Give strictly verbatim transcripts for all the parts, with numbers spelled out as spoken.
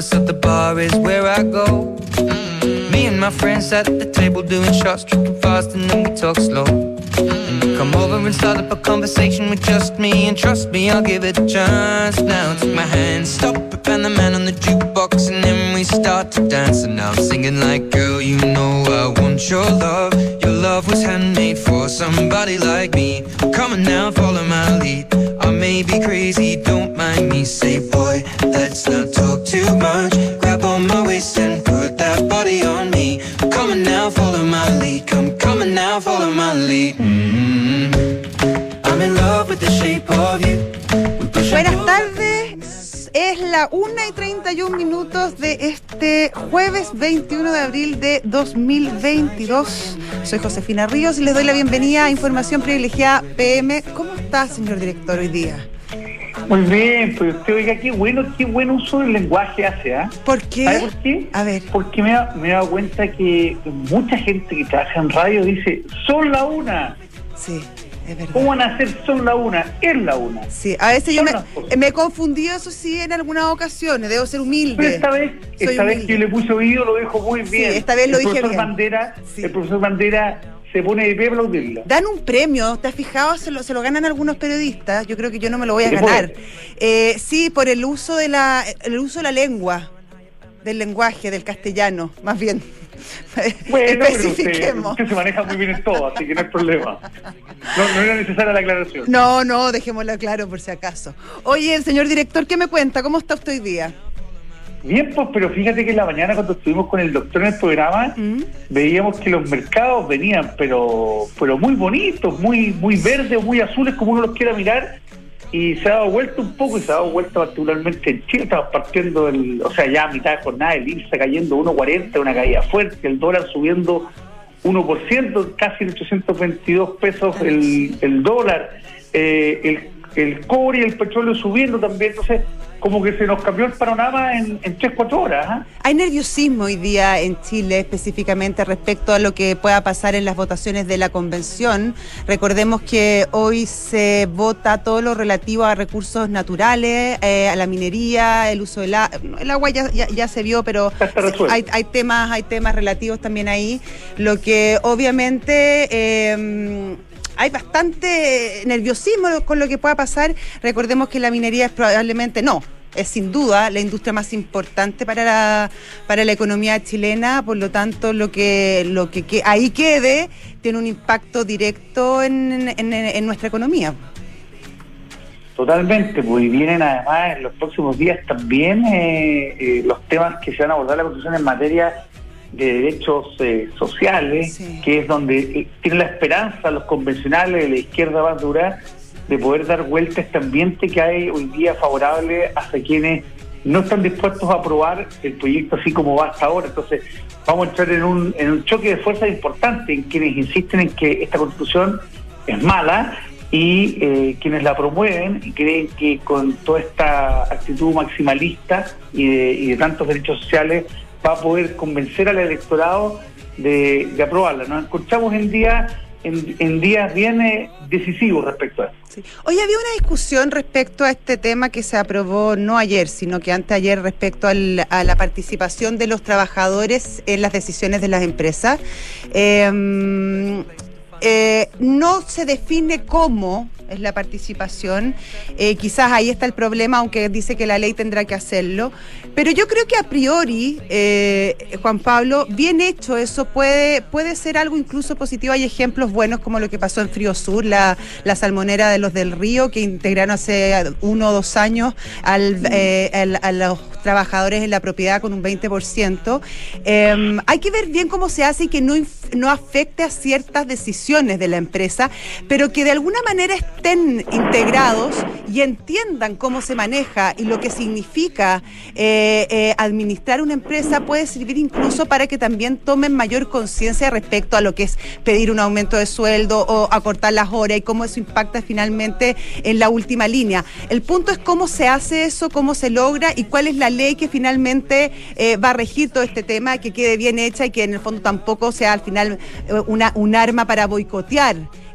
us at the bar is where I go. Me and my friends at the table doing shots, tripping fast and then we talk slow. And you come over and start up a conversation with just me, and trust me, I'll give it a chance. Now take my hand, stop it, and the man on the jukebox, and then we start to dance. And now I'm singing like, girl, you know I want your love. Your love was handmade for somebody like me. Come on now, follow my lead. I may be crazy, don't mind me. Say, boy, let's not talk too much. Grab on my waist and put that body on me. Come on now, follow my lead. Come, come on now, follow my lead. Mm-hmm. I'm in love with the shape of you. Buenas tardes, es la una y treinta y un minutos de este jueves veintiuno de abril de dos mil veintidós. Soy Josefina Ríos y les doy la bienvenida a Información Privilegiada P M. ¿Cómo está, señor director, hoy día? Muy bien, pues usted, oiga, qué bueno, qué buen uso del lenguaje hace, ¿ah? ¿eh? ¿Por qué? ¿Sabe por qué? A ver. Porque me, me he dado cuenta que mucha gente que trabaja en radio dice, son la una. Sí. Es verdad. ¿Cómo van a hacer son la una? Es la una. Sí, a veces yo me, me he confundido, eso sí, en algunas ocasiones, debo ser humilde. Pero esta vez, esta vez que yo le puse oído lo dejo muy bien. Sí, esta vez lo el dije profesor bien. Bandera, Sí. El profesor Bandera se pone de pie a aplaudirlo. Dan un premio, ¿te has fijado? Se lo, se lo ganan algunos periodistas, yo creo que yo no me lo voy a ¿Qué ganar. Eh, sí, por el uso de la, el uso de la lengua, del lenguaje, del castellano, más bien. Bueno, especifiquemos. Usted, usted se maneja muy bien en todo, así que no hay problema. No, no era necesaria la aclaración. No, no, dejémoslo claro por si acaso. Oye, el señor director, ¿qué me cuenta? ¿Cómo está usted hoy día? Bien, pues, pero fíjate que en la mañana cuando estuvimos con el doctor en el programa, ¿Mm? veíamos que los mercados venían, pero pero muy bonitos, muy muy verdes, muy azules, como uno los quiera mirar, y se ha dado vuelta un poco, y se ha dado vuelta particularmente en Chile. Estamos partiendo, el, o sea, ya a mitad de jornada, el I R S A cayendo uno cuarenta, una caída fuerte, el dólar subiendo uno por ciento, casi ochocientos veintidós pesos el, el dólar, eh, el, el cobre y el petróleo subiendo también. Entonces, como que se nos cambió el panorama en, en tres, cuatro horas. ¿eh? Hay nerviosismo hoy día en Chile, específicamente respecto a lo que pueda pasar en las votaciones de la convención. Recordemos que hoy se vota todo lo relativo a recursos naturales, eh, a la minería, el uso del agua. El agua ya, ya, ya se vio, pero hay, hay temas, hay temas relativos también ahí, lo que obviamente eh, hay bastante nerviosismo con lo que pueda pasar. Recordemos que la minería es probablemente, no, es sin duda la industria más importante para la para la economía chilena, por lo tanto lo que lo que, que ahí quede tiene un impacto directo en, en, en nuestra economía. Totalmente, pues, y vienen además en los próximos días también eh, eh, los temas que se van a abordar la Constitución en materia de derechos eh, sociales, sí. que es donde eh, tienen la esperanza los convencionales de la izquierda más dura de poder dar vuelta a este ambiente que hay hoy día favorable hacia quienes no están dispuestos a aprobar el proyecto así como va hasta ahora. Entonces vamos a entrar en un, en un choque de fuerzas importante en quienes insisten en que esta Constitución es mala y eh, quienes la promueven y creen que con toda esta actitud maximalista y de, y de tantos derechos sociales va a poder convencer al electorado de, de aprobarla. Nos encontramos en día en, en días bien eh, decisivos respecto a eso. Sí. Hoy había una discusión respecto a este tema que se aprobó no ayer, sino que anteayer, respecto al, a la participación de los trabajadores en las decisiones de las empresas. Eh, eh, no se define cómo es la participación, eh, quizás ahí está el problema, aunque dice que la ley tendrá que hacerlo, pero yo creo que a priori, eh, Juan Pablo, bien hecho eso puede puede ser algo incluso positivo. Hay ejemplos buenos como lo que pasó en Frío Sur, la, la salmonera de los del Río, que integraron hace uno o dos años al, eh, al, a los trabajadores en la propiedad con un veinte por ciento. Eh, hay que ver bien cómo se hace y que no, no afecte a ciertas decisiones de la empresa, pero que de alguna manera estén integrados y entiendan cómo se maneja y lo que significa eh, eh, administrar una empresa. Puede servir incluso para que también tomen mayor conciencia respecto a lo que es pedir un aumento de sueldo o acortar las horas y cómo eso impacta finalmente en la última línea. El punto es cómo se hace eso, cómo se logra y cuál es la ley que finalmente eh, va a regir todo este tema, que quede bien hecha y que en el fondo tampoco sea al final eh, una, un arma para boicotear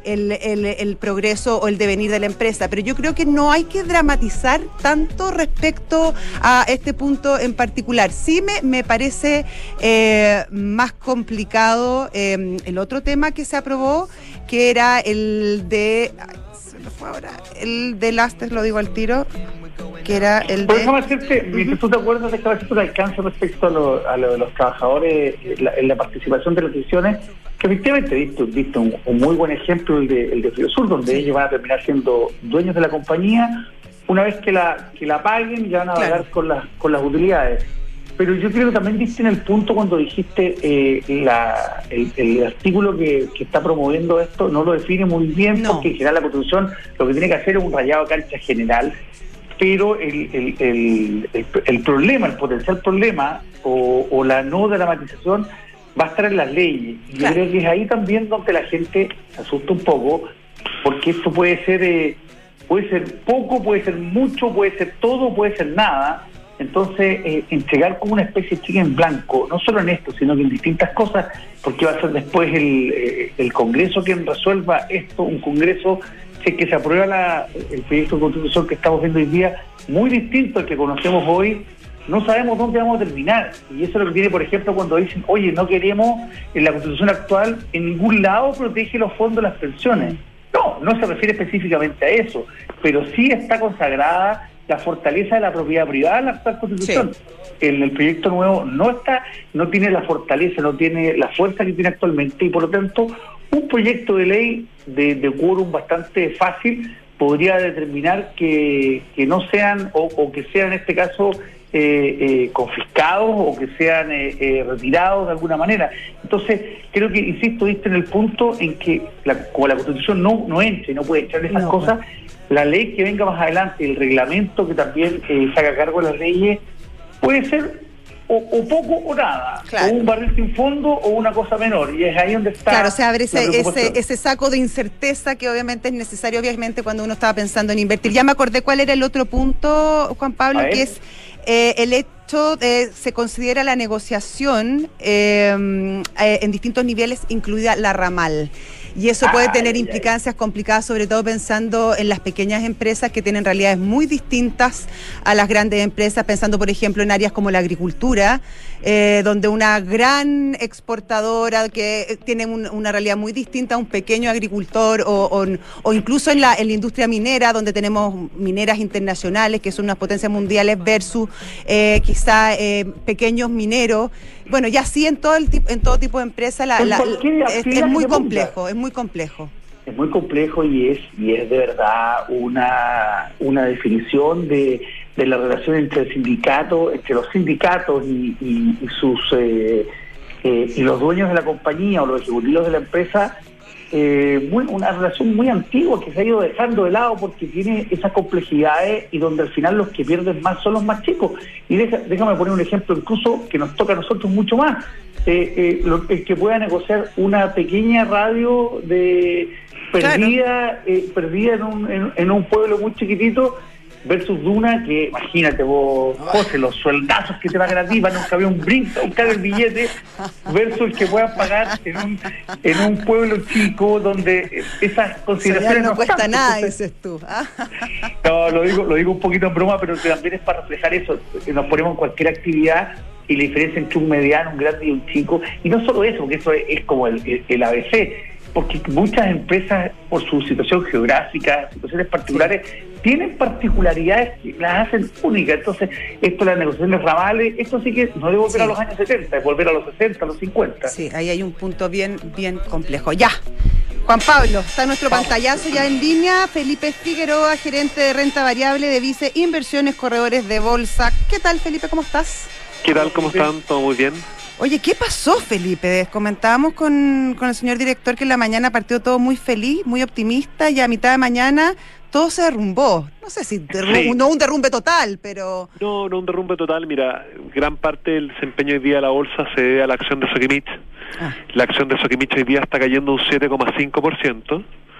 el, el, el progreso o el devenir de la empresa. Pero yo creo que no hay que dramatizar tanto respecto a este punto en particular. Sí me, me parece eh, más complicado eh, el otro tema que se aprobó, que era el de... Ay, se me fue ahora. El de Lastes, lo digo al tiro. Que era el de... Por eso, decirte, uh-huh. ¿Tú te acuerdas de que a veces un alcance respecto a lo, a lo de los trabajadores en la, en la participación de las decisiones? Que efectivamente viste, viste un, un muy buen ejemplo, el de, el de Friosur, donde sí. ellos van a terminar siendo dueños de la compañía. Una vez que la que la paguen, ya van a claro. pagar con las con las utilidades. Pero yo creo que también diste en el punto cuando dijiste eh, la, el, el artículo que, que está promoviendo esto no lo define muy bien, no. porque en general la Constitución lo que tiene que hacer es un rayado de cancha general. Pero el, el, el, el, el problema, el potencial problema o, o la no dramatización va a estar en las leyes. Y claro. yo creo que es ahí también donde la gente se asusta un poco, porque esto puede ser eh, puede ser poco, puede ser mucho, puede ser todo, puede ser nada. Entonces, eh, entregar como una especie de cheque en blanco, no solo en esto, sino que en distintas cosas, porque va a ser después el, eh, el Congreso quien resuelva esto, un Congreso si es que se aprueba la, el proyecto de Constitución que estamos viendo hoy día, muy distinto al que conocemos hoy, no sabemos dónde vamos a terminar. Y eso es lo que tiene, por ejemplo, cuando dicen, oye, no queremos, en la Constitución actual, en ningún lado protege los fondos de las pensiones. No, no se refiere específicamente a eso, pero sí está consagrada la fortaleza de la propiedad privada en la actual Constitución. Sí. En el proyecto nuevo no está, no tiene la fortaleza, no tiene la fuerza que tiene actualmente, y por lo tanto, un proyecto de ley de, de quórum bastante fácil podría determinar que, que no sean, o, o que sean en este caso eh, eh, confiscados, o que sean eh, eh, retirados de alguna manera. Entonces, creo que, insisto, diste en el punto en que, la, como la Constitución no, no entra y no puede echar esas no, cosas, la ley que venga más adelante, el reglamento que también eh, se haga cargo de las leyes, puede ser o, o poco o nada, claro. o un barril sin fondo o una cosa menor, y es ahí donde está. Claro, se abre ese, ese, ese saco de incerteza que obviamente es necesario, obviamente, cuando uno estaba pensando en invertir. Ya me acordé cuál era el otro punto, Juan Pablo, que es eh, el hecho de se considera la negociación eh, eh, en distintos niveles, incluida la ramal. Y eso puede tener ay, implicancias ay. complicadas, sobre todo pensando en las pequeñas empresas que tienen realidades muy distintas a las grandes empresas, pensando, por ejemplo, en áreas como la agricultura, eh, donde una gran exportadora que tiene un, una realidad muy distinta a un pequeño agricultor, o, o, o incluso en la, en la industria minera, donde tenemos mineras internacionales, que son unas potencias mundiales, versus eh, quizá eh, pequeños mineros. Bueno, ya sí en todo el tipo, en todo tipo de empresa la, la, es, es muy complejo, es muy complejo. Es muy complejo y es y es de verdad una una definición de, de la relación entre el sindicato, entre los sindicatos y, y, y sus eh, eh, y los dueños de la compañía o los ejecutivos de la empresa. Eh, muy, una relación muy antigua que se ha ido dejando de lado porque tiene esas complejidades y donde al final los que pierden más son los más chicos. Y deja, déjame poner un ejemplo incluso que nos toca a nosotros mucho más. Eh, eh, lo, el que pueda negociar una pequeña radio de perdida, claro. eh, perdida en un, en, en un pueblo muy chiquitito, versus Duna, que imagínate vos, José, los sueldazos que te pagan a ti, van a buscar un brinco, buscar el billete, versus el que puedan pagar en un en un pueblo chico donde esas consideraciones no, no cuesta están. nada, dices tú. No, lo digo, lo digo un poquito en broma, pero que también es para reflejar eso. Nos ponemos en cualquier actividad y la diferencia entre un mediano, un grande y un chico, y no solo eso, porque eso es, es como el, el, el A B C, porque muchas empresas, por su situación geográfica, situaciones particulares, sí. tienen particularidades que las hacen únicas. Entonces, esto de las negociaciones ramales, esto sí que no es volver sí. a los años setenta, es volver a los sesenta, a los cincuenta. Sí, ahí hay un punto bien, bien complejo. Ya, Juan Pablo, está nuestro Vamos. pantallazo ya en línea. Felipe Figueroa, gerente de renta variable de Vice Inversiones, corredores de bolsa. ¿Qué tal, Felipe? ¿Cómo estás? ¿Qué tal? ¿Cómo están? ¿Todo muy bien? Oye, ¿qué pasó, Felipe? Comentábamos con, con el señor director que en la mañana partió todo muy feliz, muy optimista, y a mitad de mañana todo se derrumbó. No sé si derrum- sí. no un derrumbe total, pero... No, no un derrumbe total. Mira, gran parte del desempeño hoy día de la bolsa se debe a la acción de Sokimich. Ah. La acción de Sokimich hoy día está cayendo un siete coma cinco por ciento.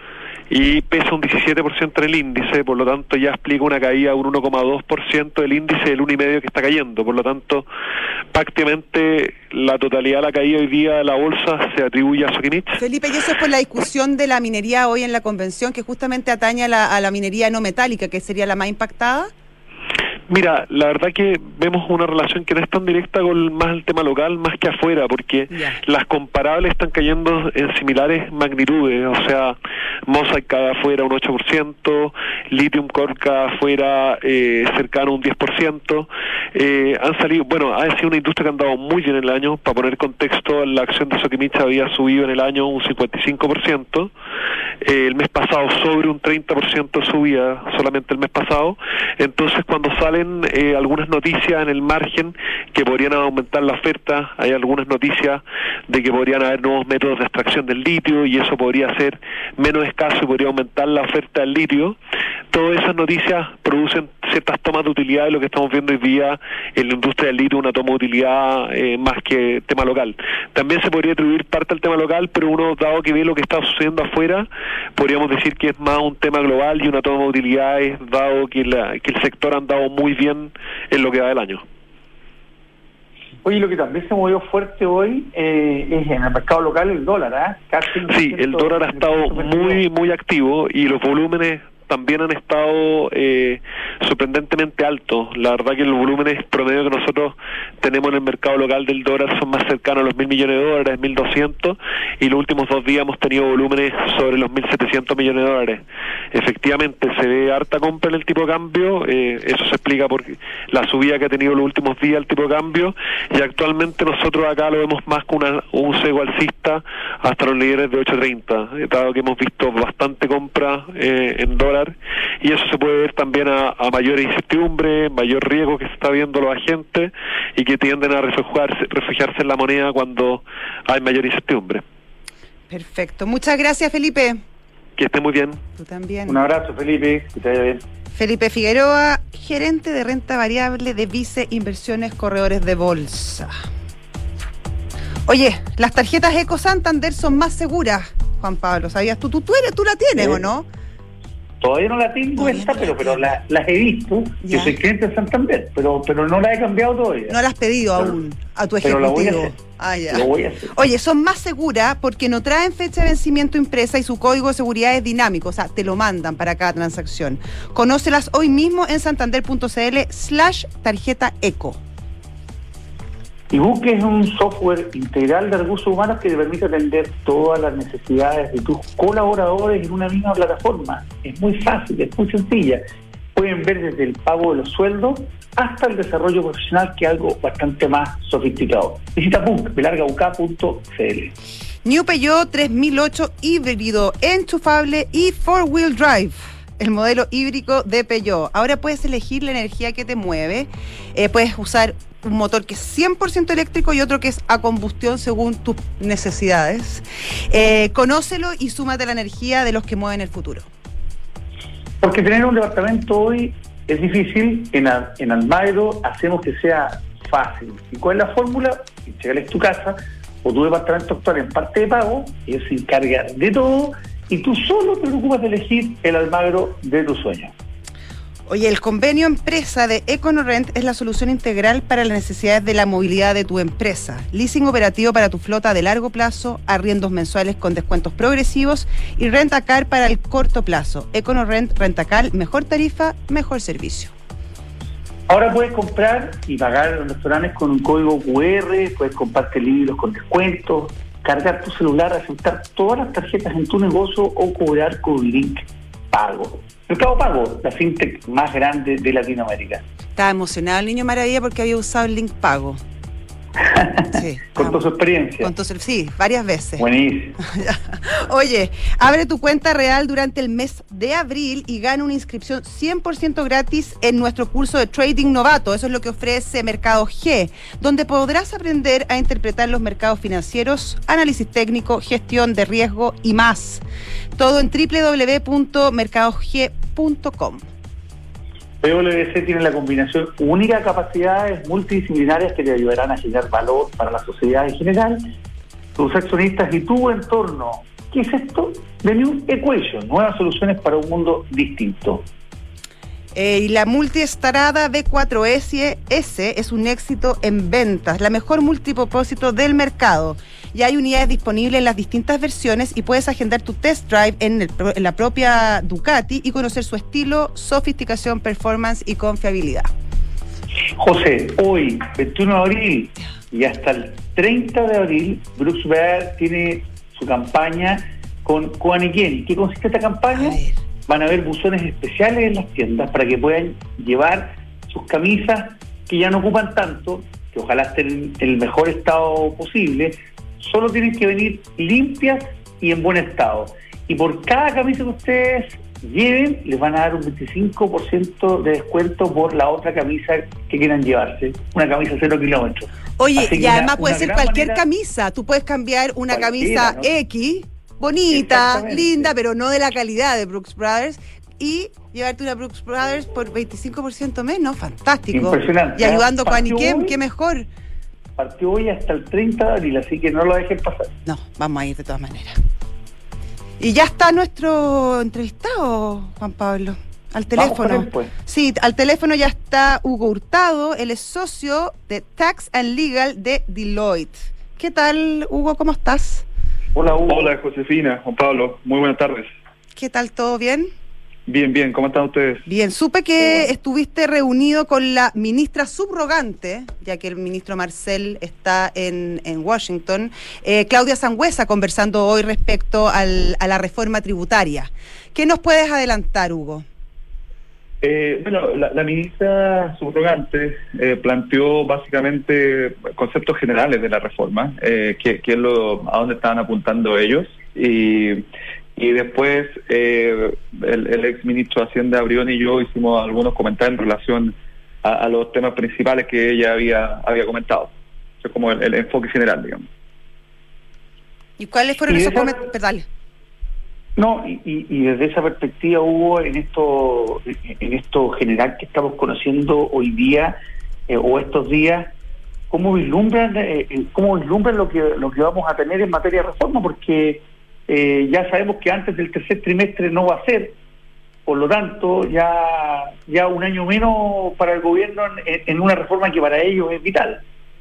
y pesa un diecisiete por ciento en el índice, por lo tanto ya explica una caída de un uno coma dos por ciento del índice, del uno coma cinco por ciento que está cayendo, por lo tanto prácticamente la totalidad de la caída hoy día de la bolsa se atribuye a Sokimich. Felipe, y eso es por la discusión de la minería hoy en la convención, que justamente atañe a la, a la minería no metálica, que sería la más impactada. Mira, la verdad que vemos una relación que no es tan directa con más el tema local, más que afuera, porque yeah. las comparables están cayendo en similares magnitudes, o sea, Mosaic cada afuera un ocho por ciento, Lithium Corp cada afuera eh, cercano a un diez por ciento, eh, han salido, bueno, ha sido una industria que ha andado muy bien en el año, para poner contexto, la acción de Sokimich había subido en el año un cincuenta y cinco por ciento, eh, el mes pasado sobre un treinta por ciento subía solamente el mes pasado, entonces cuando sale Eh, algunas noticias en el margen que podrían aumentar la oferta, hay algunas noticias de que podrían haber nuevos métodos de extracción del litio y eso podría ser menos escaso y podría aumentar la oferta del litio. Todas esas noticias producen ciertas tomas de utilidad, y lo que estamos viendo hoy día en la industria del litio, una toma de utilidad eh, más que tema local. También se podría atribuir parte al tema local, pero uno, dado que ve lo que está sucediendo afuera, podríamos decir que es más un tema global y una toma de utilidades, dado que, la, que el sector ha andado muy bien en lo que va del año. Oye, lo que también se movió fuerte hoy eh, es en el mercado local el dólar, ¿eh? Casi sí, el dólar ha estado muy, muy activo y los volúmenes también han estado eh, sorprendentemente altos. La verdad que los volúmenes promedio que nosotros tenemos en el mercado local del dólar son más cercanos a los mil millones de dólares, mil doscientos, y los últimos dos días hemos tenido volúmenes sobre los mil setecientos millones de dólares. Efectivamente, se ve harta compra en el tipo de cambio, eh, eso se explica por la subida que ha tenido los últimos días el tipo de cambio, y actualmente nosotros acá lo vemos más con una, un sesgo alcista hasta los niveles de ocho treinta, dado que hemos visto bastante compra eh, en dólares, y eso se puede ver también a, a mayor incertidumbre, mayor riesgo que se está viendo los agentes y que tienden a refugiarse, refugiarse en la moneda cuando hay mayor incertidumbre. Perfecto. Muchas gracias, Felipe. Que esté muy bien. Tú también. Un abrazo, Felipe. Que te vaya bien. Felipe Figueroa, gerente de renta variable de Vice Inversiones Corredores de Bolsa. Oye, las tarjetas Eco Santander son más seguras, Juan Pablo. ¿Sabías tú? ¿Tú, tú, eres, tú la tienes ¿Sí? o no? Todavía no la tengo esta, pero pero la, las he visto. Ya. Yo soy cliente de Santander, pero pero no la he cambiado todavía. No la has pedido pero, aún a tu ejecutivo. Pero la voy a hacer. Ah, ya. Lo voy a hacer. Oye, son más seguras porque no traen fecha de vencimiento impresa y su código de seguridad es dinámico, o sea, te lo mandan para cada transacción. Conócelas hoy mismo en santander.cl slash tarjeta eco. eBuque es un software integral de recursos humanos que te permite atender todas las necesidades de tus colaboradores en una misma plataforma. Es muy fácil, es muy sencilla. Pueden ver desde el pago de los sueldos hasta el desarrollo profesional, que es algo bastante más sofisticado. Visita Buc, b larga u k punto c l. New Peugeot tres mil ocho híbrido, enchufable y four-wheel drive. El modelo híbrido de Peugeot. Ahora puedes elegir la energía que te mueve. Eh, puedes usar un motor que es cien por ciento eléctrico y otro que es a combustión según tus necesidades. Eh, conócelo y súmate a la energía de los que mueven el futuro. Porque tener un departamento hoy es difícil. En, a, en Almagro hacemos que sea fácil. ¿Y cuál es la fórmula? Entregales tu casa o tu departamento actual en parte de pago, ellos se encargan de todo y tú solo te preocupas de elegir el Almagro de tu sueño. Oye, el convenio empresa de EconoRent es la solución integral para las necesidades de la movilidad de tu empresa. Leasing operativo para tu flota de largo plazo, arriendos mensuales con descuentos progresivos y Rentacar para el corto plazo. EconoRent, Rentacar, mejor tarifa, mejor servicio. Ahora puedes comprar y pagar en los restaurantes con un código cu erre, puedes comprarte libros con descuentos, cargar tu celular, aceptar todas las tarjetas en tu negocio o cobrar con Link Pago. Mercado Pago, la fintech más grande de Latinoamérica. Estaba emocionado el niño Maravilla porque había usado el Link Pago. Sí, contó su experiencia. Contó su, sí, varias veces. Buenísimo. Oye, abre tu cuenta real durante el mes de abril y gana una inscripción cien por ciento gratis en nuestro curso de Trading Novato. Eso es lo que ofrece Mercado G, donde podrás aprender a interpretar los mercados financieros, análisis técnico, gestión de riesgo y más. Todo en doble u doble u doble u punto mercado g punto com. P W C tiene la combinación única de capacidades multidisciplinarias que te ayudarán a generar valor para la sociedad en general, tus accionistas y tu entorno. ¿Qué es esto? The New Equation, nuevas soluciones para un mundo distinto. Eh, y la multiestarada B cuatro S es un éxito en ventas, la mejor multipropósito del mercado. Ya hay unidades disponibles en las distintas versiones y puedes agendar tu test drive en, el, en la propia Ducati y conocer su estilo, sofisticación, performance y confiabilidad. José, hoy, veintiuno de abril y hasta el treinta de abril, Brooks Brothers tiene su campaña con Kogan y Kenny. ¿Qué consiste esta campaña? Van a haber buzones especiales en las tiendas para que puedan llevar sus camisas que ya no ocupan tanto, que ojalá estén en el mejor estado posible. Solo tienen que venir limpias y en buen estado. Y por cada camisa que ustedes lleven, les van a dar un veinticinco por ciento de descuento por la otra camisa que quieran llevarse. Una camisa cero kilómetros. Oye, y además una, puede una ser cualquier manera, camisa. Tú puedes cambiar una camisa, ¿no?, X, bonita, linda, pero no de la calidad de Brooks Brothers, y llevarte una Brooks Brothers por veinticinco por ciento menos. Fantástico. Impresionante. Y ayudando a Kogan y Kenny, qué mejor. Partió hoy hasta el treinta de abril, así que no lo dejen pasar. No, vamos a ir de todas maneras. Y ya está nuestro entrevistado, Juan Pablo, al teléfono. Vamos con él, pues. Sí, al teléfono ya está Hugo Hurtado, él es socio de Tax and Legal de Deloitte. ¿Qué tal, Hugo? ¿Cómo estás? Hola, Hugo. Hola, Josefina, Juan Pablo. Muy buenas tardes. ¿Qué tal? ¿Todo bien? Bien, bien. ¿Cómo están ustedes? Bien. Supe que oh. estuviste reunido con la ministra subrogante, ya que el ministro Marcel está en, en Washington, eh, Claudia Sangüesa, conversando hoy respecto al, a la reforma tributaria. ¿Qué nos puedes adelantar, Hugo? Eh, bueno, la, la ministra subrogante eh, planteó básicamente conceptos generales de la reforma, eh, que, que es lo, a dónde estaban apuntando ellos, y... Y después eh, el, el ex ministro de Hacienda, Brioni, y yo hicimos algunos comentarios en relación a, a los temas principales que ella había había comentado. Eso es como el, el enfoque general, digamos. ¿Y cuáles fueron y esos comentarios? Perdón. No, y, y desde esa perspectiva, Hugo, en esto, en esto general que estamos conociendo hoy día, eh, o estos días, ¿cómo vislumbran, eh, cómo vislumbran lo que, lo que vamos a tener en materia de reforma? Porque Eh, ya sabemos que antes del tercer trimestre no va a ser, por lo tanto ya ya un año menos para el gobierno en, en una reforma que para ellos es vital.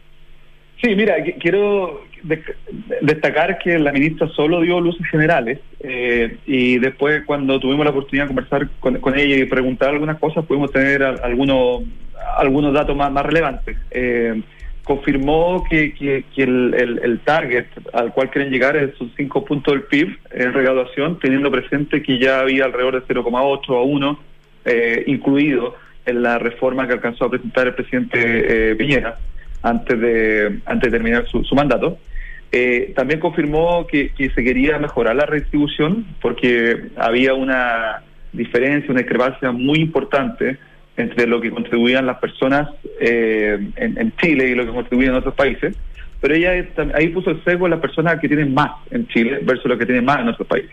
Sí, mira, qu- quiero de- destacar que la ministra solo dio luces generales eh, y después cuando tuvimos la oportunidad de conversar con, con ella y preguntar algunas cosas pudimos tener a, algunos algunos datos más, más relevantes. Eh, confirmó que, que, que el, el, el target al cual quieren llegar es sus cinco puntos del P I B en recaudación, teniendo presente que ya había alrededor de cero coma ocho a uno eh, incluido en la reforma que alcanzó a presentar el presidente eh, Piñera antes de antes de terminar su, su mandato. Eh, también confirmó que, que se quería mejorar la redistribución porque había una diferencia, una discrepancia muy importante entre lo que contribuían las personas eh, en, en Chile y lo que contribuían en otros países, pero ella ahí puso el sesgo en las personas que tienen más en Chile versus los que tienen más en otros países.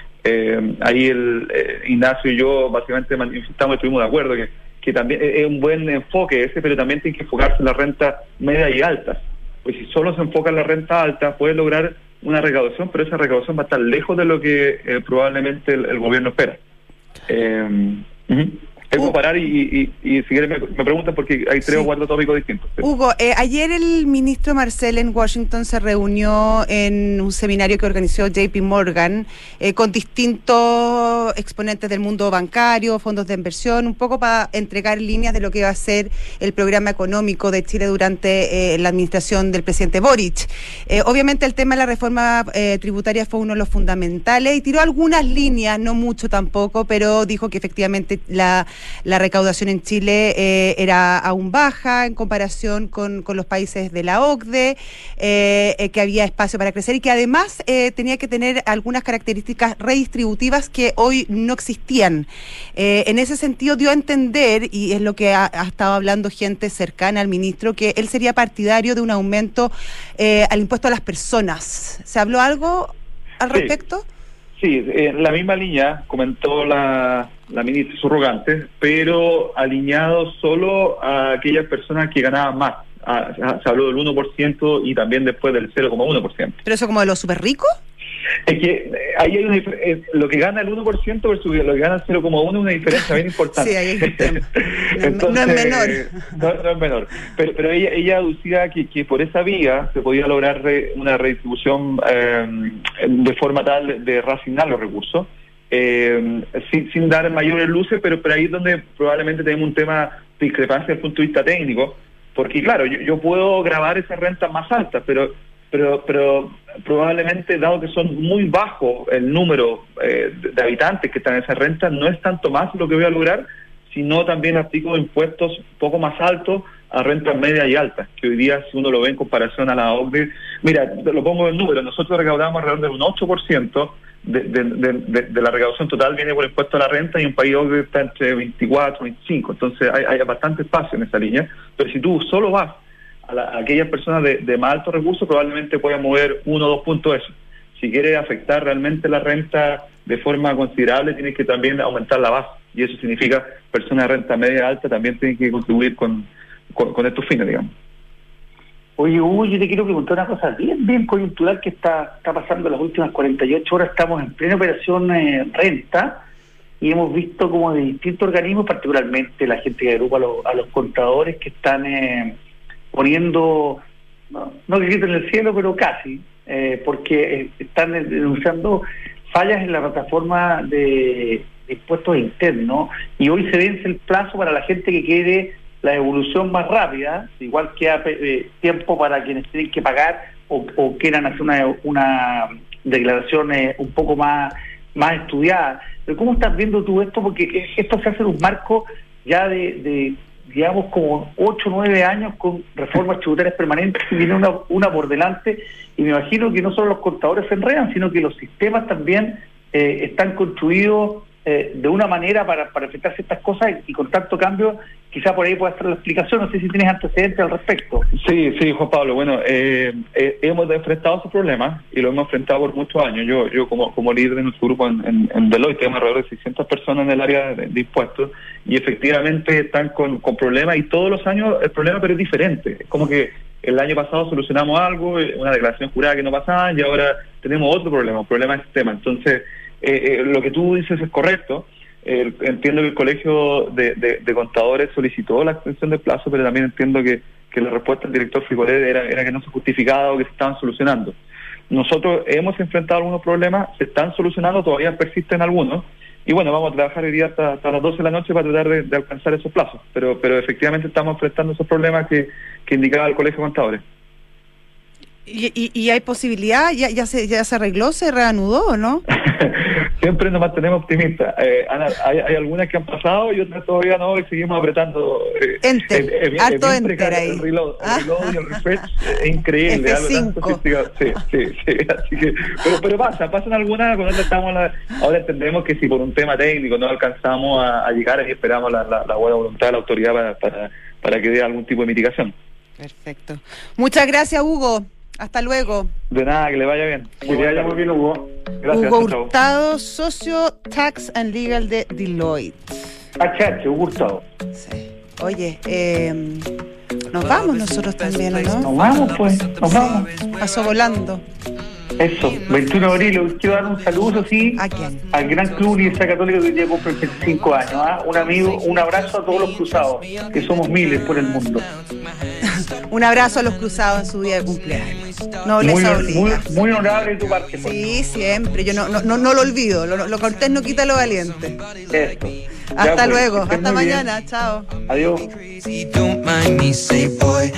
Eh, ahí el eh, Ignacio y yo básicamente manifestamos y estuvimos de acuerdo que, que también es un buen enfoque ese, pero también tiene que enfocarse en la renta media y altas, pues si solo se enfoca en la renta alta puede lograr una recaudación, pero esa recaudación va a estar lejos de lo que eh, probablemente el, el gobierno espera. Eh, uh-huh. Tengo que parar y, y, y, y si quieren me, me preguntan porque hay tres sí. o cuatro tópicos distintos. Sí. Hugo, eh, ayer el ministro Marcel en Washington se reunió en un seminario que organizó J P Morgan eh, con distintos exponentes del mundo bancario, fondos de inversión, un poco para entregar líneas de lo que va a ser el programa económico de Chile durante eh, la administración del presidente Boric. Eh, obviamente el tema de la reforma eh, tributaria fue uno de los fundamentales y tiró algunas líneas, no mucho tampoco, pero dijo que efectivamente la La recaudación en Chile eh, era aún baja en comparación con, con los países de la O C D E, eh, eh, que había espacio para crecer y que además eh, tenía que tener algunas características redistributivas que hoy no existían. Eh, en ese sentido dio a entender, y es lo que ha, ha estado hablando gente cercana al ministro, que él sería partidario de un aumento eh, al impuesto a las personas. ¿Se habló algo al sí. respecto? Sí, en la misma línea comentó la, la ministra subrogante, pero alineado solo a aquellas personas que ganaban más. Ah, se habló del uno por ciento y también después del cero coma uno por ciento. ¿Pero eso como de los súper ricos? Es que eh, ahí hay una dif- eh, lo que gana el uno por ciento versus lo que gana el cero coma uno es una diferencia bien importante. Sí, ahí hay un tema. No, Entonces, no es menor. No, no es menor. Pero, pero ella, ella aducía que, que por esa vía se podía lograr re, una redistribución eh, de forma tal de reasignar los recursos, eh, sin, sin dar mayores luces, pero, pero ahí es donde probablemente tenemos un tema de discrepancia desde el punto de vista técnico, porque claro, yo, yo puedo grabar esas rentas más altas, pero pero pero probablemente, dado que son muy bajos el número eh, de, de habitantes que están en esas rentas, no es tanto más lo que voy a lograr, sino también aplico impuestos un poco más altos a rentas medias y altas, que hoy día, si uno lo ve en comparación a la O C D E, mira, te lo pongo en número, nosotros recaudamos alrededor de un ocho por ciento de, de, de, de, de la recaudación total viene por impuesto a la renta, y un país O C D E está entre veinticuatro, veinticinco, entonces hay, hay bastante espacio en esa línea, pero si tú solo vas a, la, a aquellas personas de, de más altos recursos, probablemente puedas mover uno o dos puntos eso. Si quieres afectar realmente la renta de forma considerable, tienes que también aumentar la base, y eso significa personas de renta media alta también tienen que contribuir con, con, con estos fines, digamos. Oye, Hugo, yo te quiero preguntar una cosa bien bien coyuntural que está está pasando en las últimas cuarenta y ocho horas. Estamos en plena operación eh, renta, y hemos visto como de distintos organismos, particularmente la gente que agrupa a los, a los contadores, que están eh, poniendo, no, no que quiten el cielo, pero casi, eh, porque eh, están denunciando fallas en la plataforma de, de impuestos internos, y hoy se vence el plazo para la gente que quiere la evolución más rápida, igual que eh, tiempo para quienes tienen que pagar o, o quieran hacer una, una declaración eh, un poco más, más estudiada. Pero ¿cómo estás viendo tú esto? Porque esto se hace en un marco ya de, de digamos, como ocho o nueve años con reformas tributarias permanentes, y viene una, una por delante, y me imagino que no solo los contadores se enredan, sino que los sistemas también eh, están construidos eh, de una manera para, para enfrentar ciertas cosas, y con tanto cambio, quizá por ahí pueda estar la explicación. No sé si tienes antecedentes al respecto. Sí, sí, Juan Pablo. Bueno, eh, eh, hemos enfrentado esos problemas y lo hemos enfrentado por muchos años. Yo yo como como líder de nuestro grupo en, en, en Deloitte, tenemos alrededor de seiscientas personas en el área de, de impuestos, y efectivamente están con, con problemas, y todos los años el problema, pero es diferente. Es como que el año pasado solucionamos algo, una declaración jurada que no pasaba, y ahora tenemos otro problema, un problema de sistema. Entonces, eh, eh, lo que tú dices es correcto. Eh, entiendo que el Colegio de, de, de Contadores solicitó la extensión del plazo, pero también entiendo que, que la respuesta del director Frigolet era, era que no se justificaba o que se estaban solucionando. Nosotros hemos enfrentado algunos problemas, se están solucionando, todavía persisten algunos, y bueno, vamos a trabajar hoy día hasta, hasta las doce de la noche para tratar de, de alcanzar esos plazos, pero pero efectivamente estamos enfrentando esos problemas que, que indicaba el Colegio de Contadores. ¿Y, y, y hay posibilidad? ¿Ya, ya, se, ¿Ya se arregló, se reanudó o no? Siempre nos mantenemos optimistas. Eh, Ana, hay, hay algunas que han pasado y otras todavía no, y seguimos apretando. Eh, enter, eh, eh, harto eh, enter ahí. El reload, el reload y el refresh es increíble. F cinco. Sí, sí, sí. Así que, pero, pero pasa, pasan algunas, con otras estamos la, ahora entendemos que si por un tema técnico no alcanzamos a, a llegar, y esperamos la, la, la buena voluntad de la autoridad para, para, para que dé algún tipo de mitigación. Perfecto. Muchas gracias, Hugo. Hasta luego. De nada, que le vaya bien. Que le vaya muy bien, Hugo. Gracias. Hugo chao. Hurtado, socio Tax and Legal de Deloitte. H H, Hugo Hurtado. Sí. Oye, eh, nos vamos nosotros también, ¿o no? Nos vamos, pues, nos vamos. Pasó volando. Eso, veintiuno de abril. Quiero dar un saludo, sí, ¿A quién? al Gran Club Universidad Católica, que hoy día cumple veinticinco años. ¿Ah? Un amigo, un abrazo a todos los cruzados, que somos miles por el mundo. Un abrazo a los cruzados en su día de cumpleaños. Nobleza Muy, obliga. muy, muy honorable de tu parte. Juan. Sí, siempre. Yo no, no, no, no lo olvido. Lo, lo cortés no quita lo valiente. Esto. Hasta Ya, pues, luego. que estés Hasta muy bien. mañana. Chao. Adiós. Don't mind me, say boy,